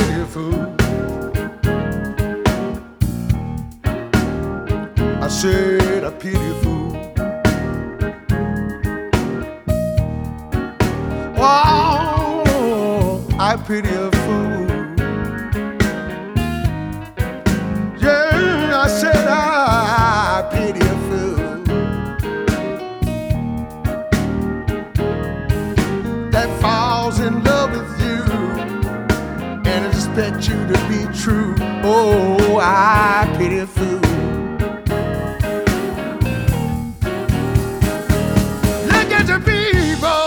pity a fool. I said I pity a fool. Oh, I pity a fool. Yeah, I said I pity a fool that falls in love with you and expect you to be true. Oh, I pity a fool. Look at the people.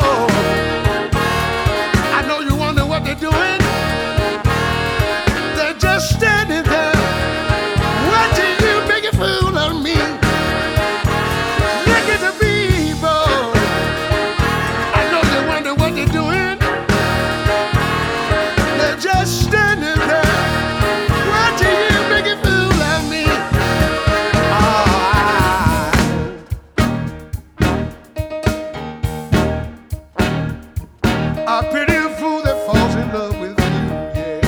I know you wonder what they're doing. They're just standing there watching you make a fool of me. Look at the people. I know you wonder what they're doing. They're just standing there watching you make a fool of me. I pity a fool that falls in love with you, yeah.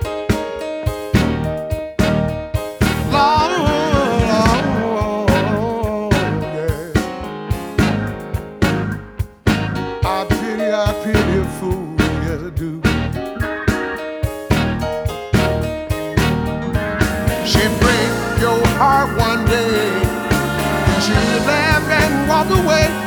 Lord, yeah. I pity a fool, yes I do. She break your heart one day, she laugh and walk away.